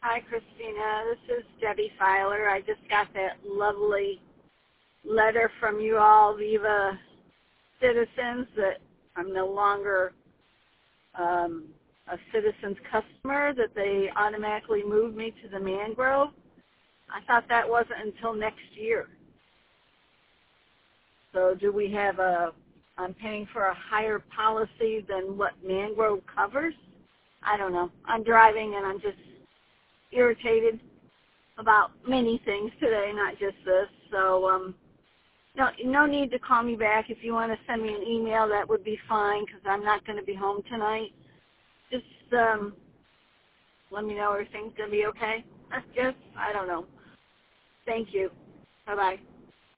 Hi, Christina. This is Debbie Filer. I just got that lovely letter from you all, Viva Citizens, that I'm no longer a Citizens customer, that they automatically moved me to the Mangrove. I thought that wasn't until next year. So do we have I'm paying for a higher policy than what Mangrove covers? I don't know. I'm driving and I'm just irritated about many things today, not just this. So no need to call me back. If you want to send me an email, that would be fine because I'm not going to be home tonight. Just let me know everything's going to be okay. I guess. I don't know. Thank you. Bye-bye.